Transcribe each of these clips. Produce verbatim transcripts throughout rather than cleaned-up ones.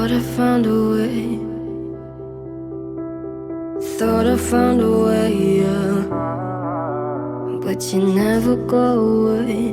Thought I found a way. Thought I found a way, yeah. But you never go away.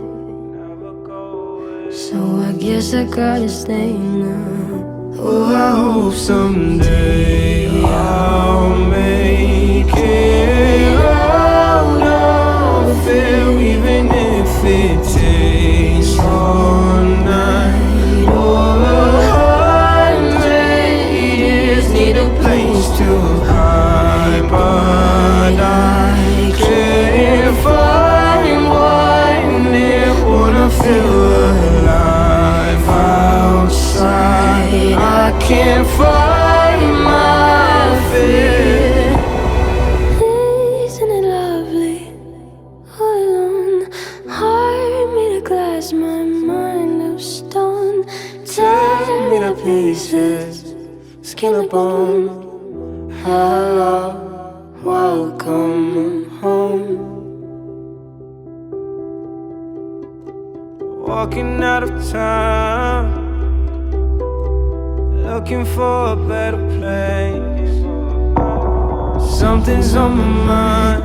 So I guess I gotta stay now. Oh, I hope someday I'll make it out of here, even if it takes all night or a hundred years. Need a place to hide, but I can't find one near. Wanna feel alive outside. I can't find my fear. Isn't it lovely? All alone, heart made of glass, my mind of stone. Tear me to pieces, skin and bone. Hello, welcome home. Walking out of town, looking for a better place. Something's on my mind,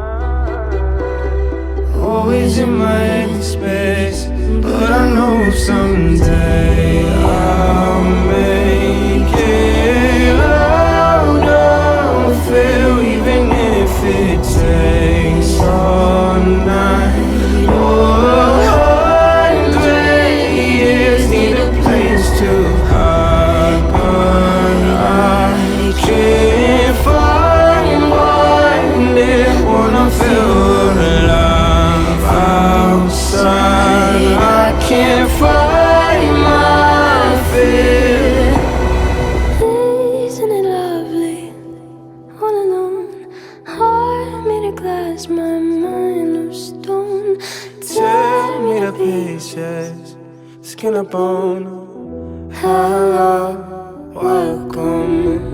always in my head space. But I know someday I'll make it out of here, even if it takes all night or a hundred years. Need a place to hide, but I can't find one near. Wanna feel alive outside. I can't find my fear. Isn't it lovely? All alone, heart made of glass, my mind of stone. Tear me to pieces, skin and bone. Hello, welcome